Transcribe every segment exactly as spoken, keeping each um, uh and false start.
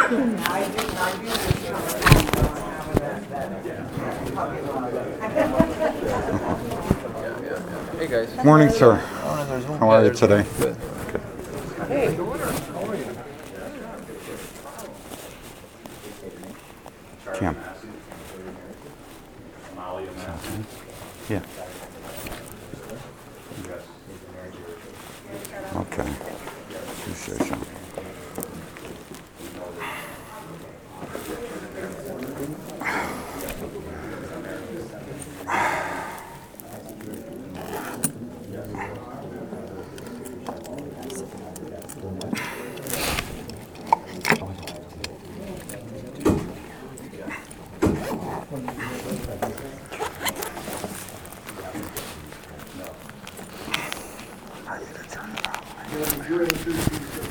Hey guys. Morning, sir. Oh, no, there's one. How Yeah, are you there's today? one. Good. Hey. How are you? Cam. Yeah. Okay. Appreciation. I need to turn it off.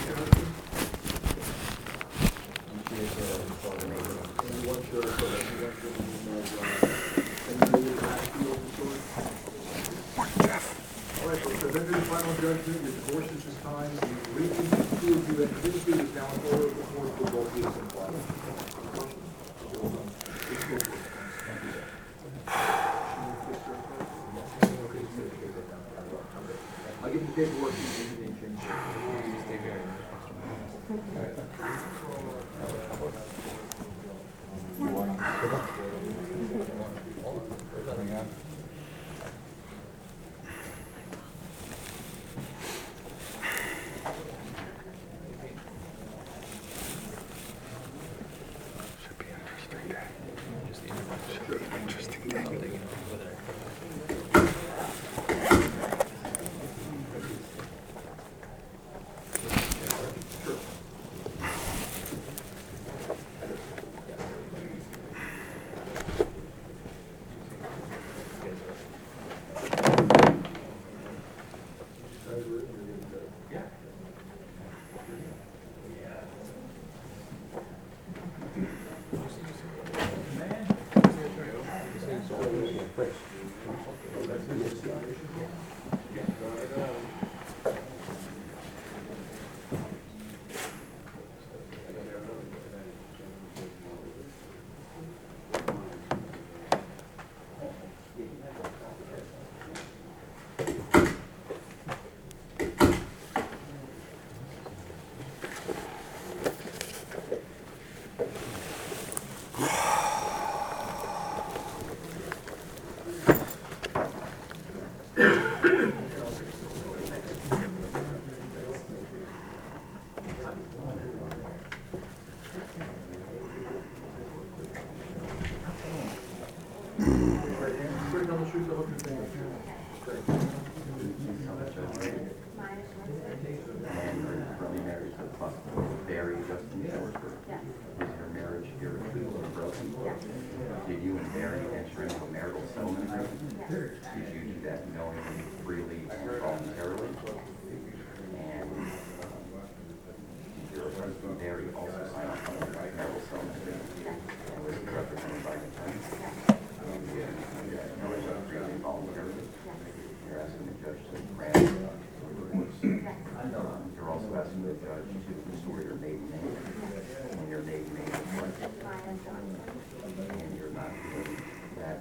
All right, folks, so then there's final judgment, your divorce is this time, the region concludes you, and the dispute is now in order, the court will vote yes and file. I'll give you the paperwork, you can change Should be an interesting day. Should be an interesting day. Putting on the shoes, I hope you're saying. Currently married to Barry Justin Forsberg. Is your marriage irretrievably broken? Did you and Barry enter into a marital settlement agreement? Did you do that knowingly, freely, and voluntarily? And did your husband Barry also sign off on the marital settlement agreement? And was he represented by an attorney? And you acknowledge that freely and voluntarily? You're asking the judge to grant divorce. You're also asking the judge to restore your maiden name, and your maiden name is what? And you're not doing that.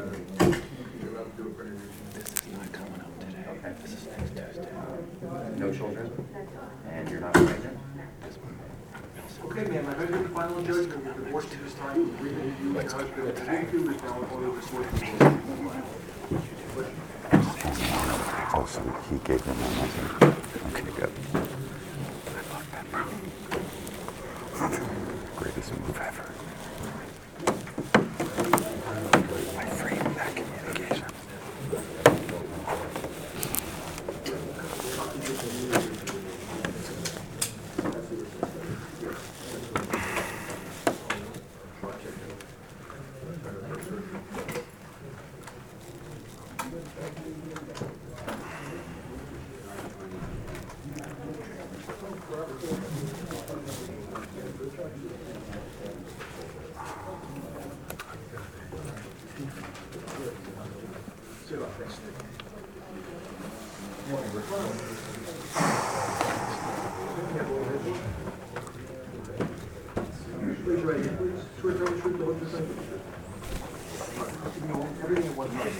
This is not coming up today. Okay. This is next Tuesday. No children? And you're not pregnant? Okay, ma'am, I've entered the final judgment, your divorce is this time, the agreement you and your husband have agreed to is now in order, the court will vote. Oh, so he gave them my number. Okay, good. Greatest move ever. I framed that communication. Raise your right hand, please. Swear to tell the truth, the whole truth, and nothing but the truth. You know, everything in one place.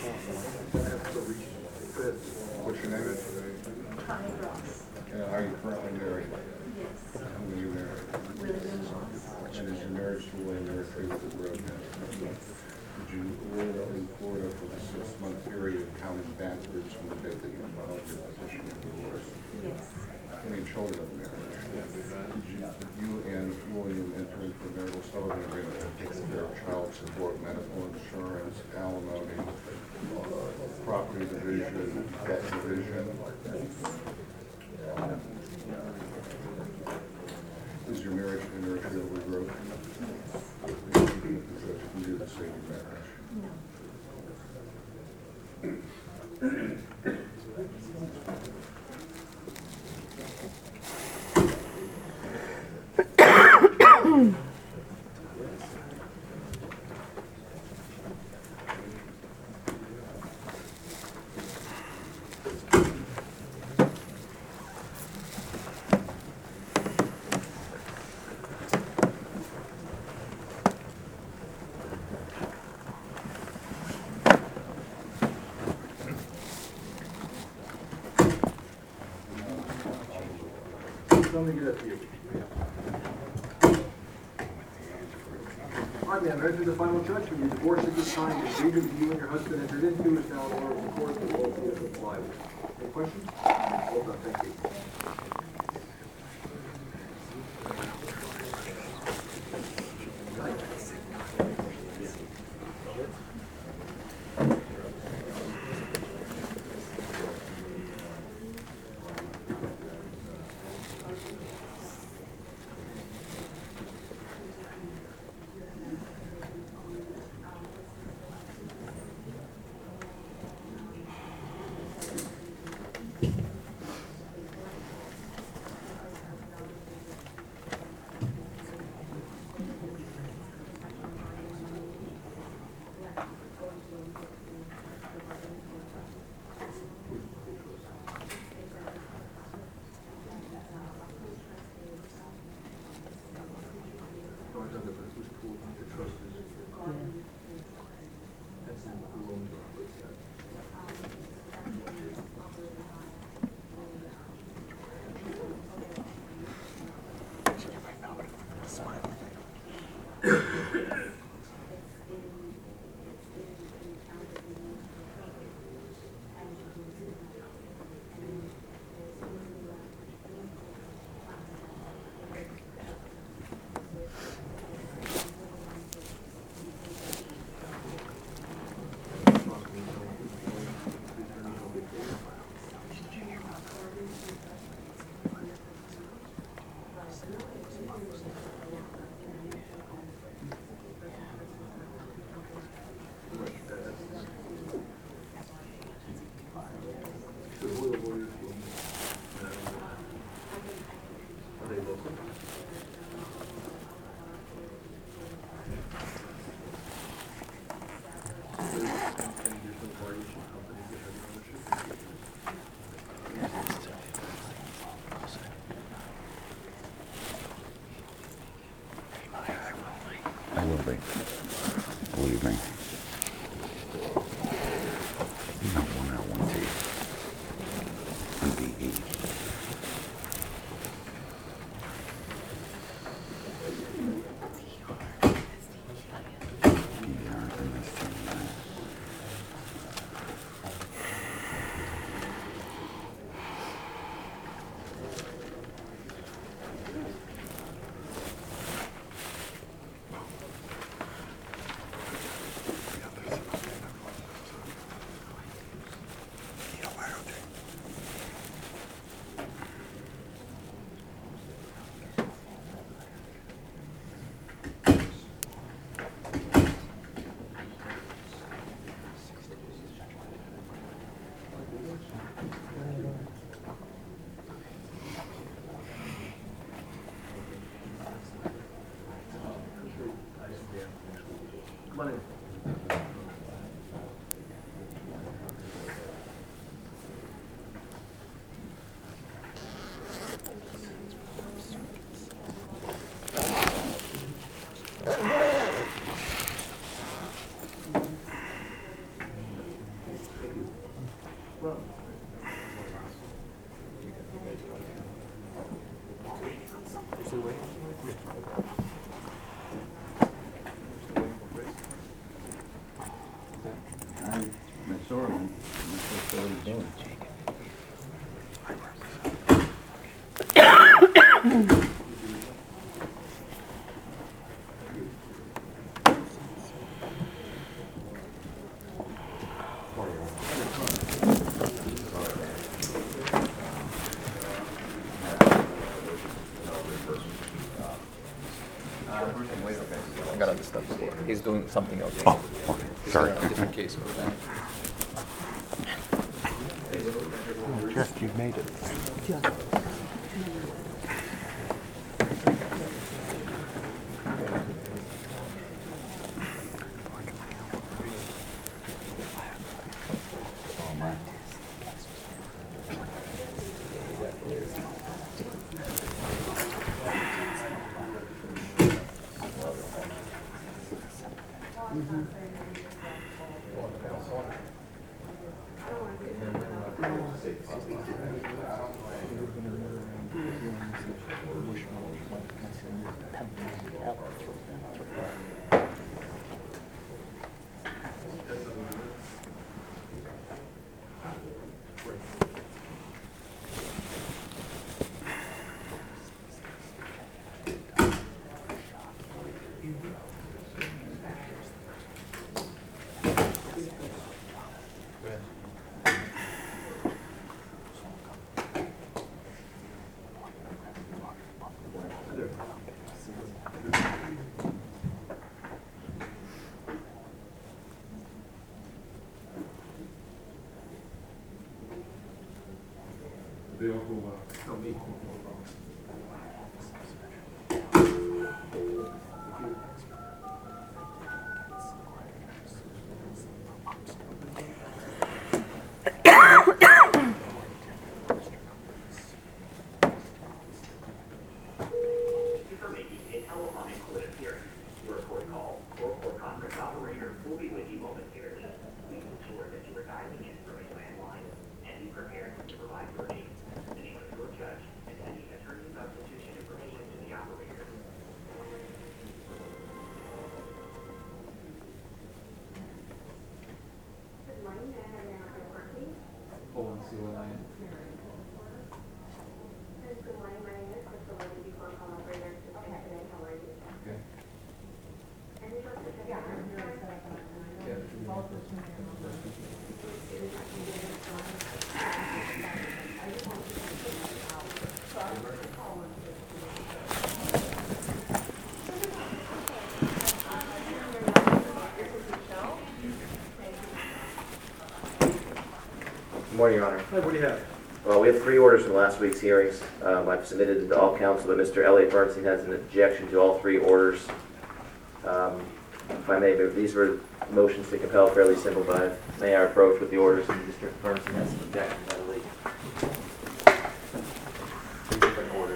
What's your name? Connie Ross. And are you currently married? Yes. Who are you married? William Ross. And is your marriage to William Mary with the road? Yes. Did you live in Florida for the six-month period counting backwards from the date that you filed your petition for divorce? Yes. How many children have married? Did you, did you and William enter into a marital settlement agreement to take care of child support, medical insurance, alimony, uh, property division, debt division? Is your marriage irretrievably broken? Is that you can do the same marriage? No. Let me get that to you. All right, ma'am, enter the final judgment. Your divorce is signed and agreement you and your husband entered into is now in order of the court and will be applied. Any questions? Well done, thank you. I will be. Believe me. Not one L, one T. One D E. Come on in. I got other stuff to do. He's doing something else. Oh, okay. He's Sorry. on a different case with that. Jeff, you made it. Hold on, see what I am. Good morning, my name is Crystal Levy, before I'm calling operator to San Today. How are you? Okay. And you're supposed to check out your insurance. Yeah, it should be- Good morning, Your Honor. Hey, what do you have? Well, we have three orders from last week's hearings. Um, I've submitted it to all counsel, but Mister Elliot Bernstein has an objection to all three orders. Um, If I may, these were motions to compel, fairly simple, but I- may I approach with the orders, and Mister Bernstein has some objections, I believe. Three different orders.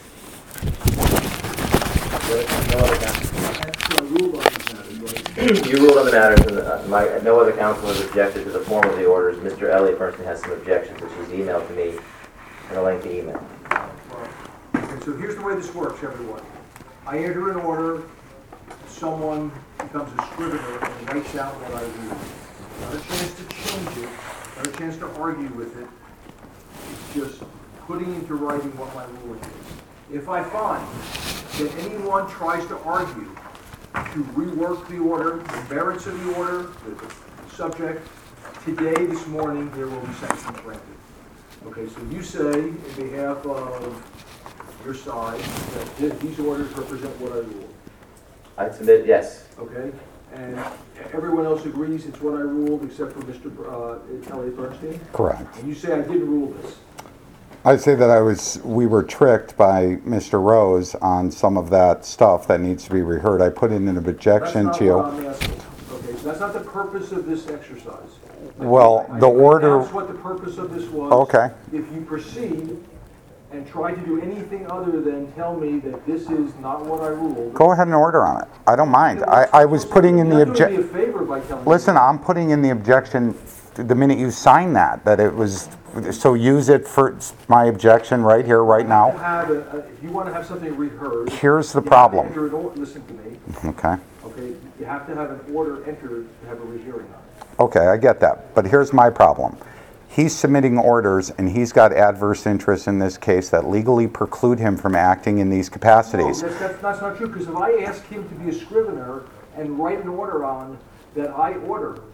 No other counsel- So I ruled on these matters, right? You ruled on the matters, and uh, my, no other counsel has objected to the form of the orders. Mister Elliot Bernstein has some objections, which he's emailed to me in a lengthy email. Okay, so here's the way this works, everyone. I enter an order, someone becomes a scrivener and writes out what I read. Not a chance to change it, not a chance to argue with it. It's just putting into writing what my ruling is. If I find that anyone tries to argue to rework the order, the merits of the order, the the subject, today, this morning, there will be sanctions granted. Okay, so you say, in behalf of your side, that th- these orders represent what I ruled, I submit, yes. okay? And everyone else agrees it's what I ruled, except for Mister Br- uh, Elliot Bernstein? Correct. And you say I didn't rule this? I'd say that I was, we were tricked by Mister Rose on some of that stuff that needs to be reheard. I put in an objection That's to not what you. I'm asking. Okay, so that's not the purpose of this exercise. Well, I- the I order, announced what the purpose of this was. okay. If you proceed and try to do anything other than tell me that this is not what I ruled. Go ahead and order on it. I don't mind. I, I was putting in the You're not doing objection. me a favor by telling me. Listen, I'm putting in the objection the minute you sign that, that it was, so use it for my objection right here, right You now. have a- a- If you want to have something reheard. Here's the you have to problem. enter an or- Listen to me, Okay, okay? You have to have an order entered to have a rehearing on it. okay, I get that. But here's my problem. He's submitting orders and he's got adverse interests in this case that legally preclude him from acting in these No, capacities. that's, that's, that's not true, because if I ask him to be a scrivener and write an order on that I order,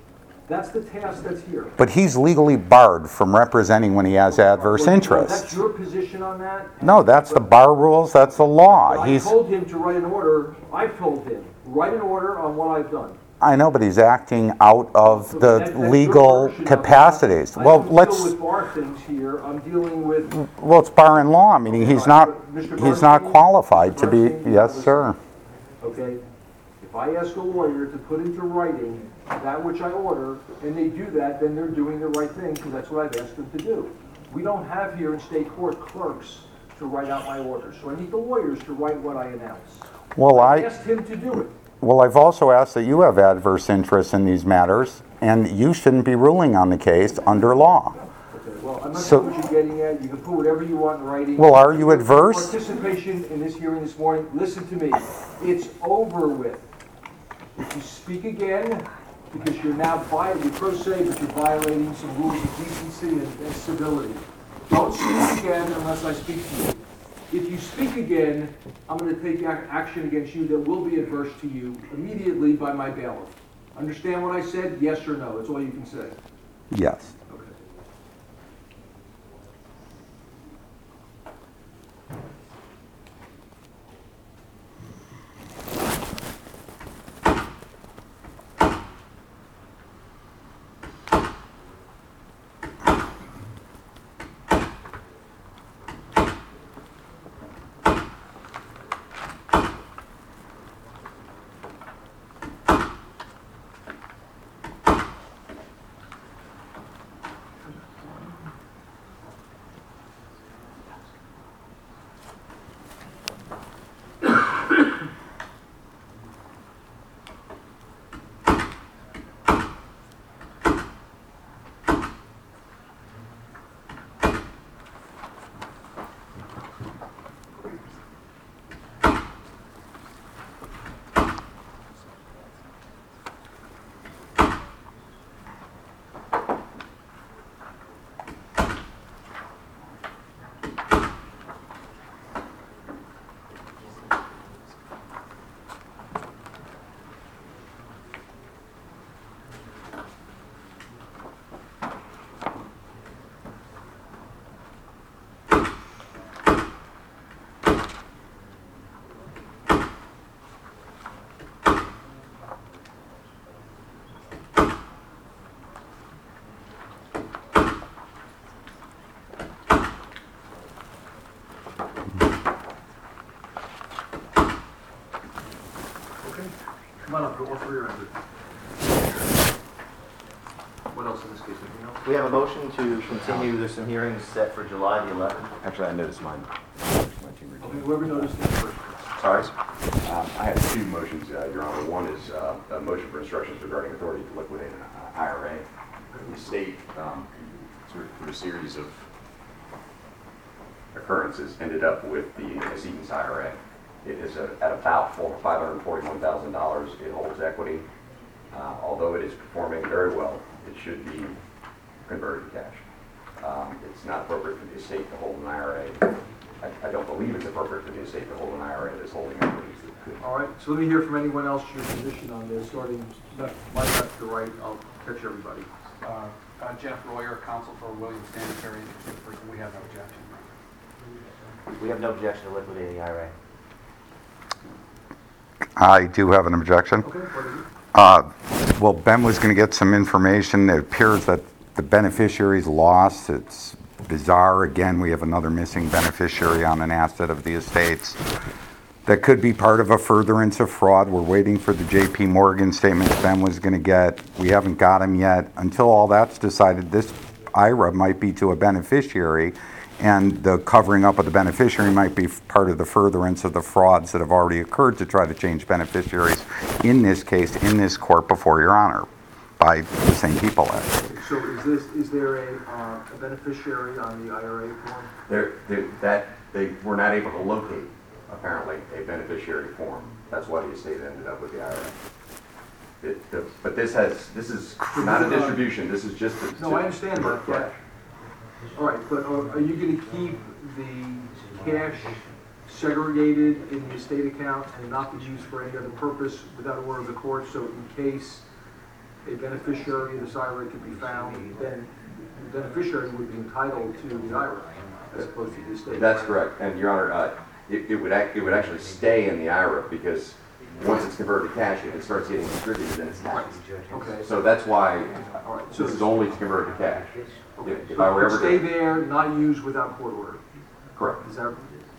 That's the task that's here. But he's legally barred from representing when he has adverse Well, interests. That's your position on that? No, that's the bar rules, that's the law. I He's, told him to write an order, I've told him, write an order on what I've done. I know, but he's acting out of So the that- that's your legal version of it. capacities. I Well, don't let's, deal with bar things here, I'm dealing with. well, it's bar and law. I mean, he's not, Mister he's not Bernstein? qualified to Mister be, Bernstein, yes, listen. sir. Okay? If I ask a lawyer to put into writing that which I order, and they do that, then they're doing the right thing, because that's what I've asked them to do. We don't have here in state court clerks to write out my orders, so I need the lawyers to write what I announce. Well, I I, asked him to do it. well, I've also asked that you have adverse interests in these matters, and you shouldn't be ruling on the case under law. Okay, well, I'm not So- sure what you're getting at, you can put whatever you want in writing. Well, are you adverse? Participation in this hearing this morning, listen to me, it's over with. If you speak again, because you're now violating, you're pro se, but you're violating some rules of decency and and civility. Don't speak again unless I speak to you. If you speak again, I'm gonna take ac- action against you that will be adverse to you immediately by my bailiff. Understand what I said? Yes or no? That's all you can say. Yes. Okay. Come on up, all three are entered. What else in this case, anything else? We have a motion to continue, there's some hearings set for July the eleventh. Actually, I noticed mine. Okay, whoever noticed it first. Sorry? Um, I have two motions, uh, Your Honor. One is uh, a motion for instructions regarding authority to liquidate an I R A. The state, um, sort of through a series of occurrences, ended up with the decedent's I R A. It is a- at about five hundred forty-one thousand dollars. It holds equity. Uh, Although it is performing very well, it should be converted to cash. Um, It's not appropriate for the estate to hold an I R A. I, I don't believe it's appropriate for the estate to hold an I R A that's holding equities that could. All right, so let me hear from anyone else your position on this, starting left, my left to right, I'll catch everybody. Uh, uh, Jeff Royer, counsel for William Sanitary, we have no objection. We have no objection to liquidating the I R A. I do have an objection. Okay, what is it? Uh, Well, Ben was going to get some information. It appears that the beneficiary's lost. It's bizarre. Again, we have another missing beneficiary on an asset of the estates. That could be part of a furtherance of fraud. We're waiting for the J P Morgan statement Ben was going to get. We haven't got him yet. Until all that's decided, this I R A might be to a beneficiary, and the covering up of the beneficiary might be part of the furtherance of the frauds that have already occurred to try to change beneficiaries, in this case, in this court before Your Honor, by the same people. Actually. So is this, is there a, uh, a beneficiary on the I R A form? They're, they're, that, they were not able to locate, apparently, a beneficiary form. That's why the estate ended up with the I R A. It, the, but this has, this is not a distribution, this is just a. No, I understand that, Correct. yeah. All right, but are, are you gonna keep the cash segregated in the estate account and not be used for any other purpose without order of the court, so in case a beneficiary of this I R A could be found, then the beneficiary would be entitled to the I R A as opposed to the estate. That's correct, and Your Honor, uh, it, it would act, it would actually stay in the I R A because once it's converted to cash, if it starts getting distributed, then it's taxed. Okay. So that's why All right, so this is only to convert to cash. okay. If, if So I were it ever could stay to, there, not used without court order. correct. Is that,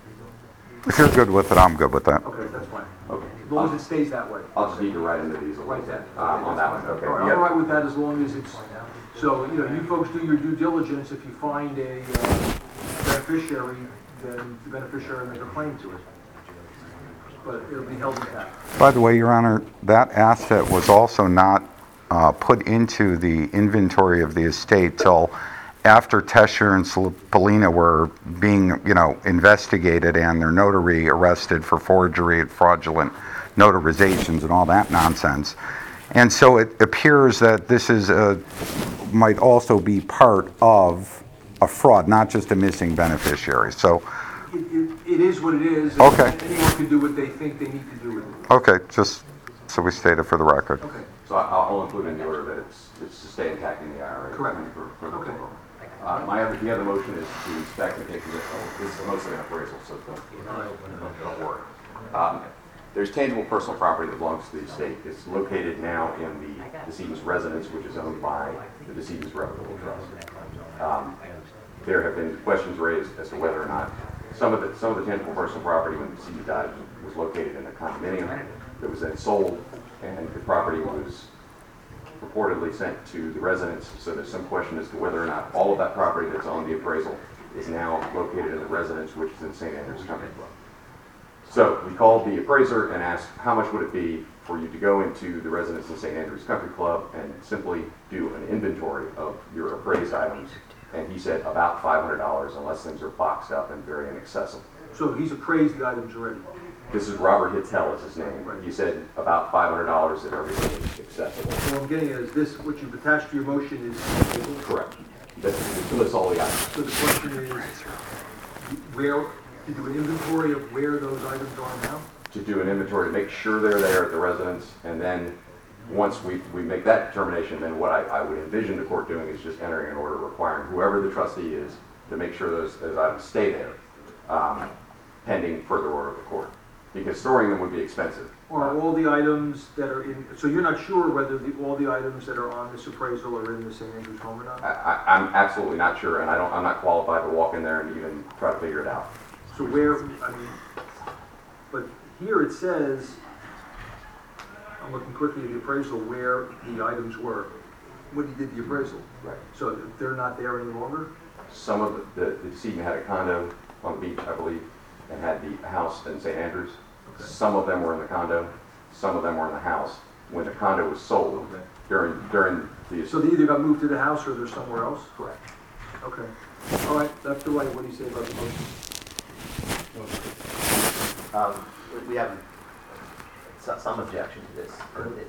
If you're good with it, I'm good with that. okay, that's fine. Okay. As long as I'll, it stays that way. I'll just need to write into these a little Like bit that. um, on that one. Okay. All right, I'm Yeah. all right with that as long as it's, so, you know, you folks do your due diligence. If you find a uh, beneficiary, then the beneficiary will make a claim to it. But it'll be held intact. By the way, Your Honor, that asset was also not uh, put into the inventory of the estate till after Tesher and Polina were being, you know, investigated and their notary arrested for forgery and fraudulent notarizations and all that nonsense. And so it appears that this is a, might also be part of a fraud, not just a missing beneficiary. So, It, it, it is what it is. and Okay. Anyone can do what they think they need to do with it. okay, just so we state it for the record. Okay. So I- I'll include in the order that it's, it's to stay intact in the I R A. Correct. For, for the Okay. Uh, my other, the other motion is to inspect and take position. This is mostly an appraisal, so don't, don't, don't worry. Um, there's tangible personal property that belongs to the estate. It's located now in the decedent's residence, which is owned by the decedent's revocable trust. Um, there have been questions raised as to whether or not some of the, some of the tangible personal property when the decedent died was located in a condominium that was then sold, and the property was purportedly sent to the residence, so there's some question as to whether or not all of that property that's on the appraisal is now located in the residence, which is in Saint Andrews Country Club. So we called the appraiser and asked how much would it be for you to go into the residence in Saint Andrews Country Club and simply do an inventory of your appraised items, and he said about five hundred dollars unless things are boxed up and very inaccessible. So he's appraised the items already. This is Robert Hittel is his name. He said about five hundred dollars if everything is accessible. So what I'm getting at is this, what you've attached to your motion is, Correct. That lists all the items. so the question is, where, to do an inventory of where those items are now? To do an inventory, to make sure they're there at the residence, and then, once we, we make that determination, then what I, I would envision the court doing is just entering an order requiring whoever the trustee is to make sure those, those items stay there, um, pending further order of the court. Because storing them would be expensive. Or are all the items that are in, so you're not sure whether the, all the items that are on this appraisal are in the Saint Andrews home or not? I, I, I'm absolutely not sure, and I don't, I'm not qualified to walk in there and even try to figure it out. So where, I mean, but here it says, I'm looking quickly at the appraisal, where the items were when he did the appraisal. Right. So they're not there any longer? Some of the, the the decedent had a condo on the beach, I believe, and had the house in Saint Andrews. Okay. Some of them were in the condo, some of them were in the house. When the condo was sold, Okay. during, during the... So they either got moved to the house or they're somewhere else? Correct. Okay. All right, left to right, what do you say about the motion? Um, we- we have so- some objection to this.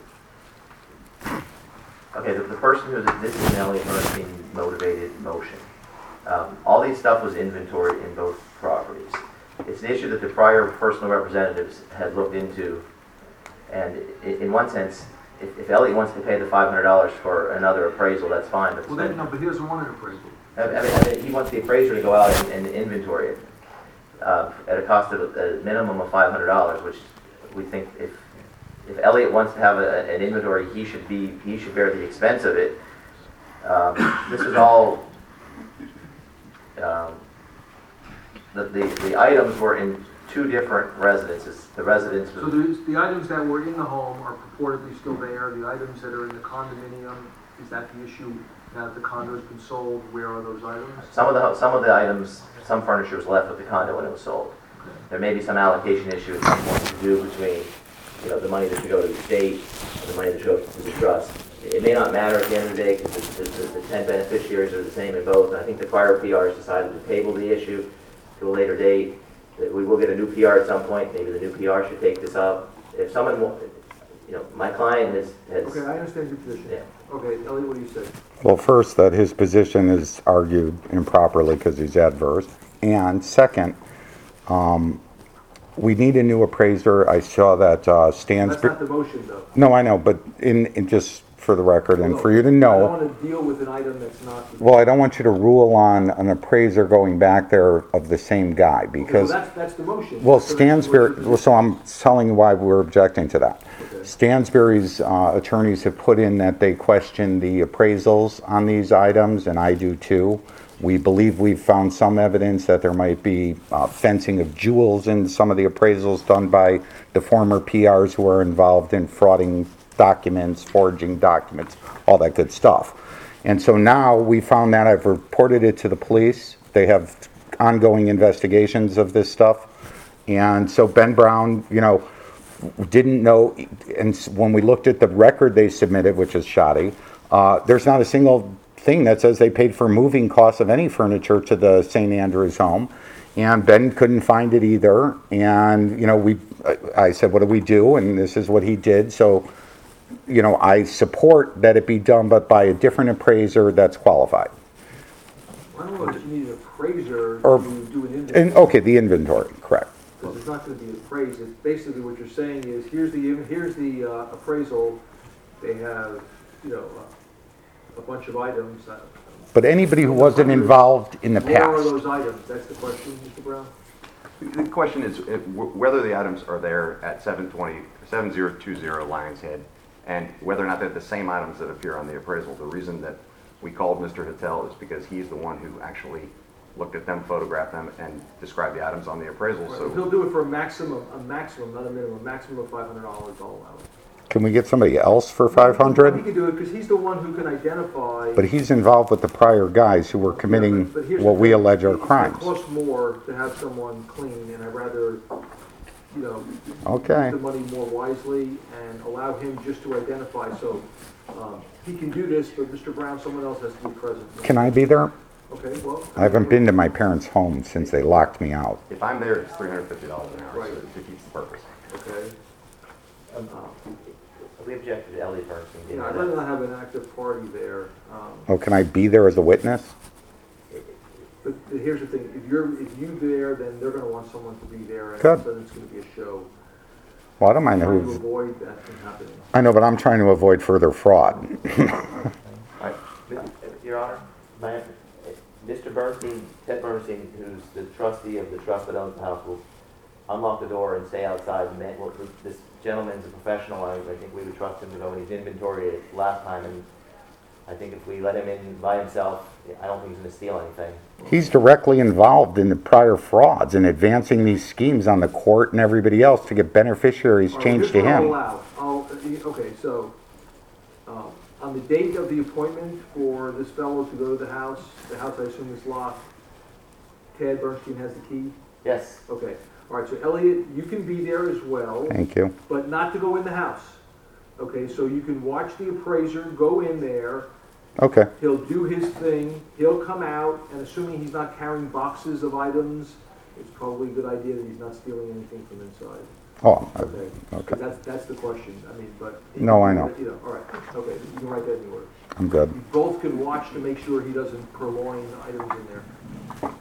Okay, the, the person who's, this is an Elliott Bernstein motivated motion. Um, all these stuff was inventoried in both properties. It's an issue that the prior personal representatives had looked into, and i- in one sense, if, if Elliott wants to pay the five hundred dollars for another appraisal, that's fine. But Well, then, no, but he doesn't want an appraisal. I I mean, I mean, he wants the appraiser to go out and, and inventory it uh, at a cost of a minimum of five hundred dollars, which we think if if Elliott wants to have a, an inventory, he should be he should bear the expense of it. Um, this is all. Um, the, the the items were in two different residences. The residence So was there's, the items that were in the home are purportedly still there. The items that are in the condominium, is that the issue? Now that the condo's been sold, where are those items? some of the some of the items, some furniture was left with the condo when it was sold. There may be some allocation issue at some point to do between, you know, the money that should go to the state and the money that should go to the trust. It may not matter at the end of the day because the, the, the ten beneficiaries are the same in both. And I think the prior P Rs decided to table the issue to a later date. That we will get a new P R at some point. Maybe the new P R should take this up. If someone, wa- you know, my client has, has Okay, I understand your position. Yeah. Okay, Elliot, what do you say? Well, first, that his position is argued improperly because he's adverse. And second, um, we need a new appraiser. I saw that uh, Stan's... That's not the motion, though. No, I know, but in, in just for the record, and for you to I know. don't want to deal with an item that's not. Well, I don't want you to rule on an appraiser going back there of the same guy, Okay, well, because, that's, that's the motion. well, So that's what Stansberry, we're- well, so I'm telling you why we're objecting to that. Okay. Stansberry's uh, attorneys have put in that they question the appraisals on these items, and I do too. We believe we've found some evidence that there might be uh, fencing of jewels in some of the appraisals done by the former P Rs who are involved in frauding documents, forging documents, all that good stuff. And so now we found that, I've reported it to the police. They have ongoing investigations of this stuff. And so Ben Brown, you know, didn't know, and s- when we looked at the record they submitted, which is shoddy, uh, there's not a single thing that says they paid for moving costs of any furniture to the Saint Andrews home. And Ben couldn't find it either. And, you know, we, I I said, what do we do? And this is what he did. So, you know, I support that it be done, but by a different appraiser that's qualified. I don't know if you need an appraiser Or- to do an inventory. And, okay, the inventory, correct. Because it's not gonna be appraised, it's basically what you're saying is, here's the, here's the uh, appraisal, they have, you know, uh, a bunch of items. uh, But anybody who wasn't involved in the Where are past. those items? That's the question, Mister Brown? The question is uh, wh- whether the items are there at seven twenty, seven zero two zero Lions Head, and whether or not they're the same items that appear on the appraisal. The reason that we called Mister Hattel is because he's the one who actually looked at them, photographed them, and described the items on the appraisal, He'll so. do it for a maximum, a maximum, not a minimum, a maximum of five hundred dollars, I'll allow it. Can we get somebody else for five He hundred? can do it, because he's the one who can identify. But he's involved with the prior guys who were committing But here's what the we thing, allege are it's gonna crimes. cost more to have someone clean, and I'd rather, you know, Okay. use the money more wisely and allow him just to identify, so, um, he can do this, but Mister Brown, someone else has to be present. Can I be there? Okay, well. I haven't been to my parents' home since they locked me out. If I'm there, it's three hundred fifty dollars an hour, so Right. it defeats the purpose. Okay, Um, We objected to Elliot Bernstein you being know, I'd there. rather not have an active party there, um, Oh, can I be there as a witness? but here's the thing, if you're, if you there, then they're gonna want someone to be there, and Good. then it's gonna be a show. Well, I don't mind Trying to who's, avoid that from happening. I know, but I'm trying to avoid further fraud. Uh, Your Honor, my, Mister Bernstein, Ted Bernstein, who's the trustee of the trust that owns the house, will unlock the door and stay outside. And man, well, this gentleman's a professional. I, I think we would trust him to go, and he's inventoried it last time. And I think if we let him in by himself, I don't think he's going to steal anything. He's directly involved in the prior frauds and advancing these schemes on the court and everybody else to get beneficiaries All right, changed to here's what I'll him. allow. I'll, uh, okay, so, um, on the date of the appointment for this fellow to go to the house, the house I assume is locked, Ted Bernstein has the key? Yes. Okay, all right, so Elliot, you can be there as well, Thank you. but not to go in the house. Okay, so you can watch the appraiser go in there, Okay, he'll do his thing, he'll come out, and assuming he's not carrying boxes of items, it's probably a good idea that he's not stealing anything from inside. oh, I- Okay, okay, that's, that's the question, I mean, but. No, I know. You know, all right, okay, you can write that in the order. I'm good. You both can watch to make sure he doesn't purloin items in there.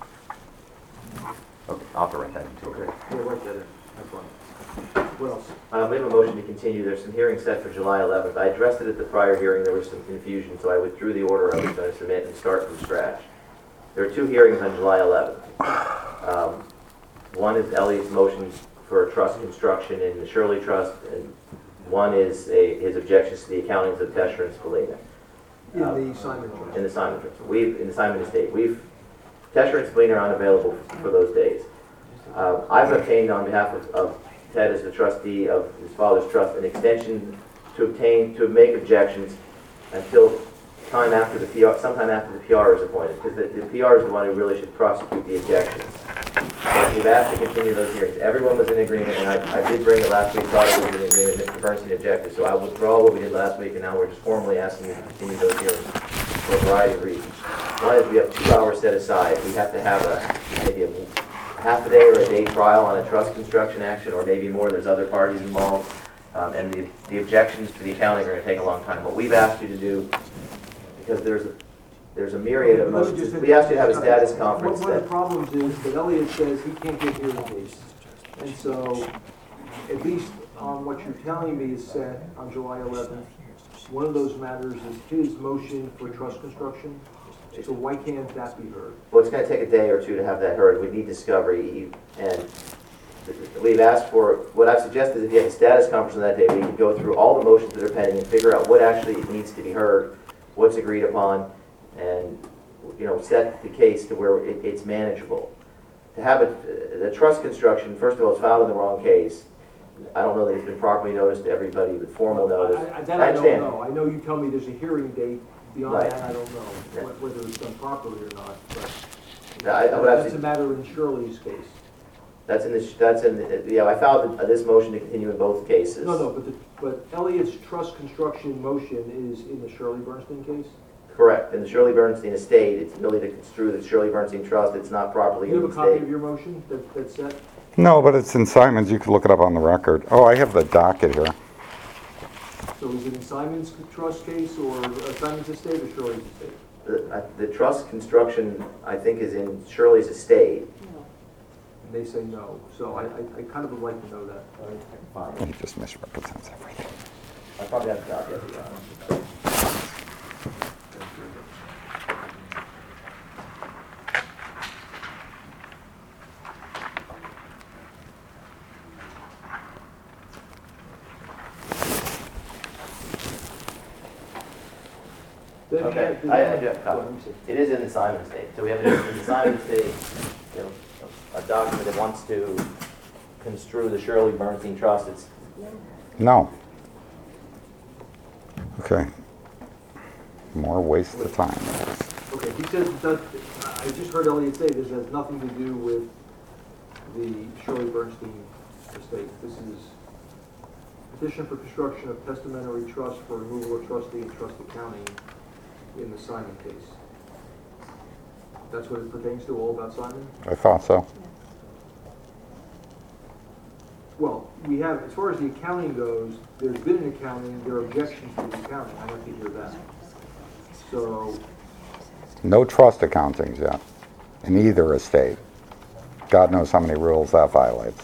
Okay, I'll have to write that in too. Okay, yeah, write that in, that's fine. What else? Uh, we have a motion to continue. There's some hearings set for July eleventh. I addressed it at the prior hearing. There was some confusion, so I withdrew the order I was going to submit and start from scratch. There are two hearings on July eleventh. Um, one is Elliot's motion for a trust construction in the Shirley Trust, and one is a, his objections to the accountings of Tesher and Spallina. In the Simon Trust. In the Simon Trust. We've, in the Simon Estate. We've, Tesher and Spallina are unavailable for those days. Uh, I've obtained on behalf of, of Ted as the trustee of his father's trust an extension to obtain, to make objections until time after the P R, sometime after the P R is appointed, because the, the P R is the one who really should prosecute the objections. So we've asked to continue those hearings. Everyone was in agreement, and I, I did bring it last week, thought it was in agreement, Mister Bernstein objected, so I withdraw what we did last week, and now we're just formally asking you to continue those hearings for a variety of reasons. One is we have two hours set aside. We have to have a, maybe a half a day or a day trial on a trust construction action, or maybe more. There's other parties involved, um, and the, the objections to the accounting are going to take a long time. What we've asked you to do, because there's a, there's a myriad of Let me motions, just- we asked you to have a status conference One one of that, the problems is that Elliot says he can't get hearing aids. And so, at least on what you're telling me is set on July eleventh, one of those matters is his motion for trust construction. So why can't that be heard? Well, it's gonna take a day or two to have that heard. We need discovery, and we've asked for, what I've suggested is if you have a status conference on that day, we can go through all the motions that are pending and figure out what actually needs to be heard, what's agreed upon, and, you know, set the case to where it, it's manageable. To have it, the trust construction, first of all, it's filed in the wrong case. I don't know that it's been properly noticed to everybody with formal notice. I- I- That I don't understand. know. I know you tell me there's a hearing date. Beyond Right. that, I don't know Yeah. wh- whether it's done properly or not. But I, I, what I've that's a seen- matter in Shirley's case. that's in this, that's in, the- yeah, I filed this motion to continue in both cases. No, no, but the, but Elliott's trust construction motion is in the Shirley Bernstein case? Correct. In the Shirley Bernstein estate, it's really to construe the Shirley Bernstein Trust. It's not properly Do you in have the a copy estate. of your motion that, that's set? No, but it's in Simon's. You can look it up on the record. Oh, I have the docket here. So is it in Simon's trust case or uh, Simon's estate or Shirley's estate? The, uh, the trust construction, I think, is in Shirley's estate. And they say no. So I, I, I kind of would like to know that. He just misrepresents everything. I probably have a copy of it, Your Honor. Then Okay, that- I, I do have a Go copy. ahead, let me see. It is in the Simon estate. So we have in the Simon estate, you know, a document that wants to construe the Shirley Bernstein Trust. It's, No. Okay. More waste of time. Okay, he says it does, I just heard Elliot say this has nothing to do with the Shirley Bernstein estate. This is petition for construction of testamentary trust for removal of trustee and trust accounting in the Simon case. That's what it pertains to, all about Simon? I thought so. Well, we have, as far as the accounting goes, there's been an accounting, there are objections to the accounting, I'd like to hear that. So, No trust accountings yet in either estate. God knows how many rules that violates.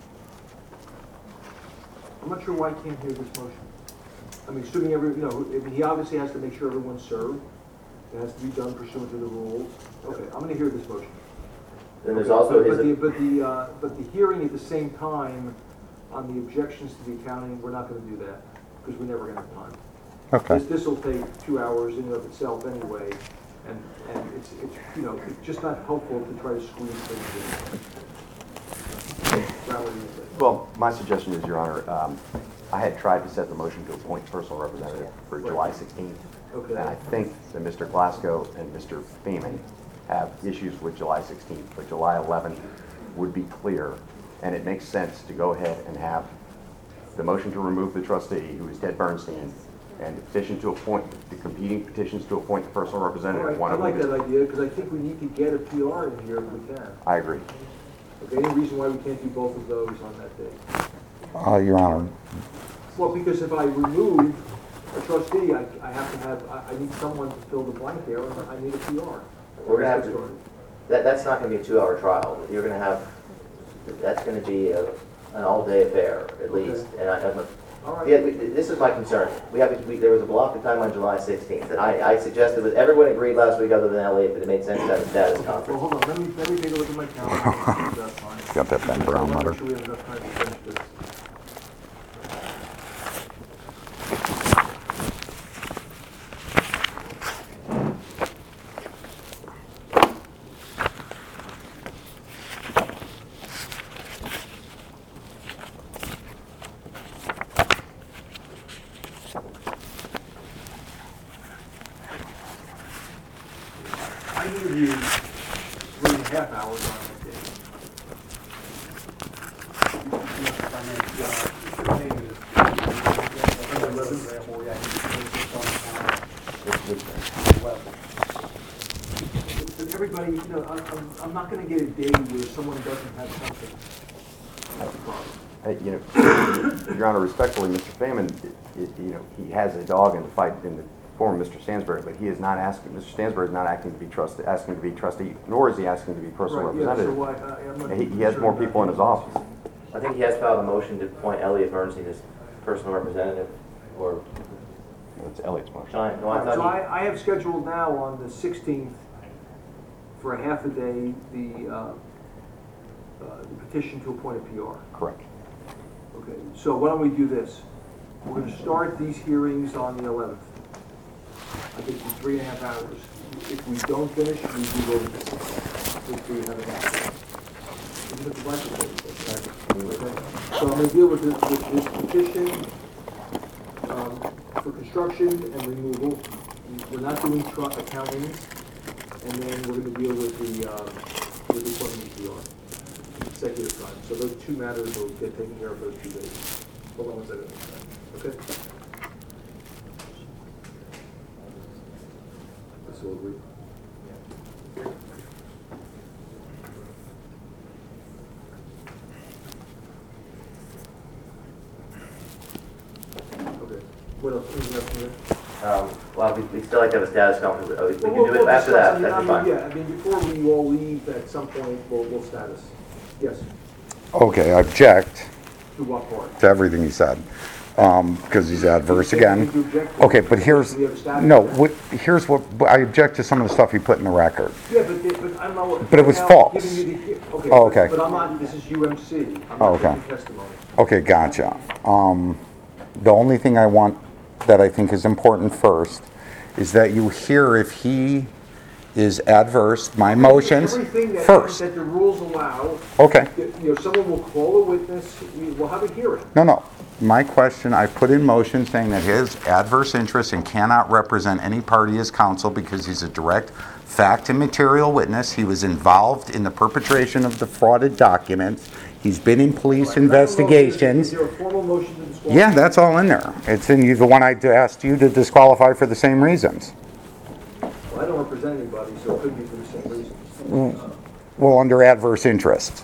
I'm not sure why I can't hear this motion. I mean, assuming every, you know, I mean, he obviously has to make sure everyone's served. It has to be done pursuant to the rules. Okay, I'm gonna hear this motion. then there's Okay, also but- But the, his, but the, uh, but the hearing at the same time on the objections to the accounting, we're not gonna do that, because we're never gonna have time. Okay. This, this'll take two hours in and of itself anyway, and, and it's, it's, you know, it's just not helpful to try to squeeze things in. Rather than- Well, my suggestion is, Your Honor, um, I had tried to set the motion to appoint personal representative for July sixteenth. Okay. And I think that Mister Glasgow and Mister Feeman have issues with July sixteenth, but July eleventh would be clear, and it makes sense to go ahead and have the motion to remove the trustee, who is Ted Bernstein, and the petition to appoint, the competing petitions to appoint the personal All representative. right, One I of like them that is, idea, because I think we need to get a P R in here if we can. I agree. Okay, any reason why we can't do both of those on that day? Uh, Your Honor, Well, because if I remove a trustee, I, I have to have, I, I need someone to fill the blank there, and I need a P R. we're gonna have to, that, that's not gonna be a two-hour trial. You're gonna have, that's gonna be a, an all-day affair, at Okay. least. And I, I'm, All right. yeah, we- this is my concern. We have, we, there was a block of time on July sixteenth, and I, I suggested, with everyone agreed last week other than Elliot, that it made sense to have a status Well, conference. hold on, let me, let me take a look at my calendar. That's fine. got that Ben Brown I wanna letter. make sure we have enough time to finish this. I interviewed three and a half hours on that day. But everybody, you know, I'm, I'm- I'm not gonna get a day where someone doesn't have something. That's the problem. Uh, You know, Your Honor, respectfully, Mister Feynman, i- i- you know, he has a dog in the fight in the form of Mister Stansbury, but he is not asking, Mister Stansbury is not acting to be trustee, asking to be trustee, nor is he asking to be personal Right, yeah, so representative. why, I- I'm not. He- he has more concerned people in his about- office. I think he has filed a motion to appoint Elliot Bernstein as personal representative, or, That's Elliot's motion. Sean, no, All I right, so thought I, I have scheduled now on the sixteenth for a half a day, the, uh, uh, the petition to appoint a P R. Correct. Okay, so why don't we do this? We're gonna start these hearings on the eleventh. I think in three and a half hours. If we don't finish, we do go to the sixth. If we have an hour. Isn't it the right way? Okay. So I'm gonna deal with this, with this petition, um, for construction and removal. We're not doing truck accountings, and then we're gonna deal with the, uh, with the appointment of P R. Executive time. So those two matters will get taken care of those two days. Hold on one second. Okay? Let's all agree. Okay. What else? Anything else from there? Um, well, we, we still like to have a status conference, uh, we we Well, can do we'll it after discuss. that, I mean, that'd be I mean, fine. Yeah, I mean, before we all leave, at some point, we'll, we'll status. Yes, Okay, I object to what part? to everything he said, um, because he's adverse again. Did you object? Okay, but here's, Do we have a status? no, what, here's what, I object to some of the stuff he put in the record. Yeah, but, they- but I'm not. But it was I'm now false. giving you the- Okay. Oh, but- okay. But I'm not, this is U M C. I'm Oh, not okay. giving testimony. Okay, gotcha. Um, the only thing I want, that I think is important first, is that you hear if he is adverse, my motions Everything that, first. that the rules allow, Okay, you know, someone will call a witness, we will have a hearing. no, no. My question, I put in motion saying that his adverse interest and cannot represent any party as counsel because he's a direct fact and material witness. He was involved in the perpetration of the frauded documents. He's been in police Right, but I don't know if there's- investigations. Is there a formal motion to disqualify? Yeah, that's all in there. It's in you, the one I asked you to disqualify for the same reasons. Well, I don't represent anybody, so it could be for the same reasons. Well, under adverse interest.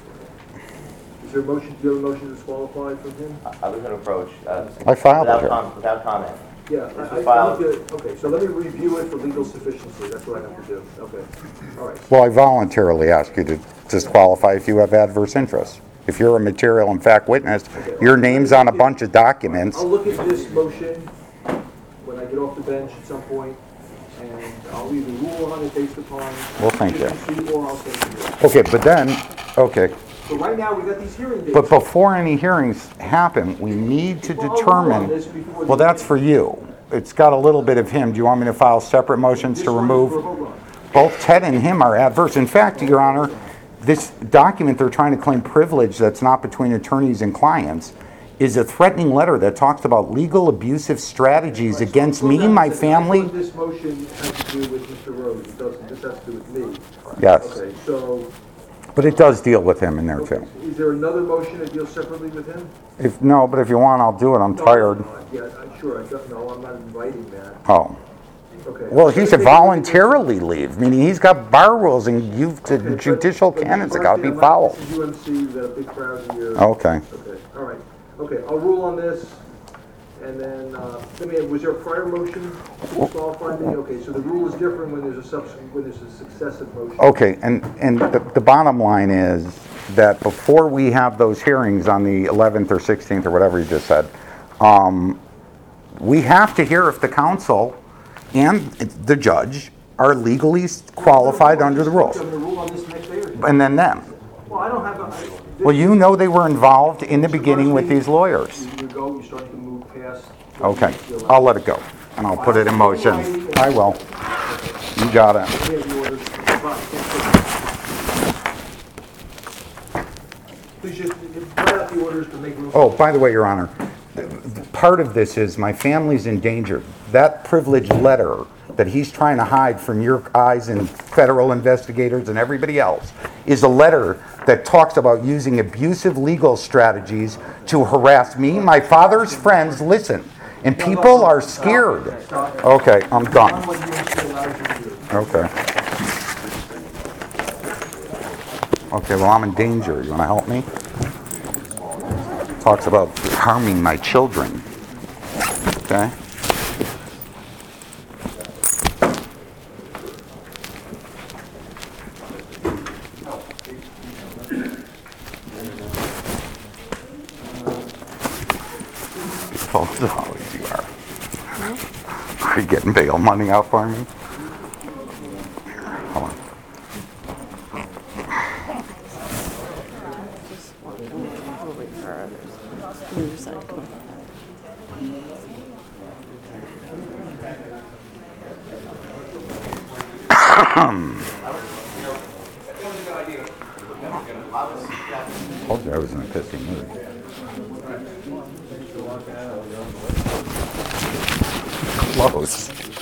Is there a motion, do you have a motion to disqualify from him? I was gonna approach, uh, I filed it without here. com- without comment. Yeah, This I, was I, I filed- looked at- okay, so let me review it for legal sufficiency, that's what I have to do, okay, all right. Well, I voluntarily ask you to disqualify if you have adverse interest. If you're a material and fact witness, your name's on a bunch of documents. I'll look at this motion when I get off the bench at some point, and I'll either rule on it based upon. Well, thank you. sufficiency, or I'll send it to you. Okay, but then, okay, So right now, we got these hearing dates. but before any hearings happen, we need to Well, I'll rule on determine, this before well, the- that's for you. It's got a little bit of him. Do you want me to file separate motions This to one is remove? for- hold on. Both Ted and him are adverse. In fact, Your Honor, this document they're trying to claim privilege that's not between attorneys and clients is a threatening letter that talks about legal abusive strategies Right, so against slow me, down a my second. I family. thought this motion has to do with Mister Rhodes, it doesn't, this has to do with me. Yes, Okay, so, but it does deal with him in there okay, too. is there another motion that deals separately with him? If, no, but if you want, I'll do it. I'm No, tired. no, Yeah, I'm sure, I don't, no, I'm not inviting that, Oh, okay. well, he should Okay, voluntarily leave, meaning he's got bar rules and you've, okay, but- judicial but canons that Mister gotta be Barkley, followed. This is U M C, we've got a big crowd here. Okay. Okay, all right, okay, I'll rule on this, and then, uh, let me, was there a prior motion to disqualify me? Okay, so the rule is different when there's a subsequent, when there's a successive motion. Okay, and, and the, the bottom line is that before we have those hearings on the eleventh or sixteenth or whatever you just said, um, we have to hear if the council and the judge are legally qualified under the rules. I'm gonna rule on this next day or two. And then them. Well, I don't have, a- I. this- Well, you know they were involved in the beginning with these lawyers. You go, you're starting to move past. Okay, I'll let it go, and I'll put it in motion. I will. You got it. We have the orders. Fine, please just, write out the orders to make room. Oh, by the way, Your Honor, part of this is my family's in danger. That privileged letter that he's trying to hide from your eyes and federal investigators and everybody else is a letter that talks about using abusive legal strategies to harass me, my father's friends, listen, and people are scared. Okay, I'm Done done. what U M C allows you to do. Okay. Okay, well, I'm in danger. You want to help me? Talks about harming my children. Okay? Folks, always you are. Are you getting bail money out for me? Hold on. We'll wait for our others. On your side, come on. Told you I was in a pissy mood. Close.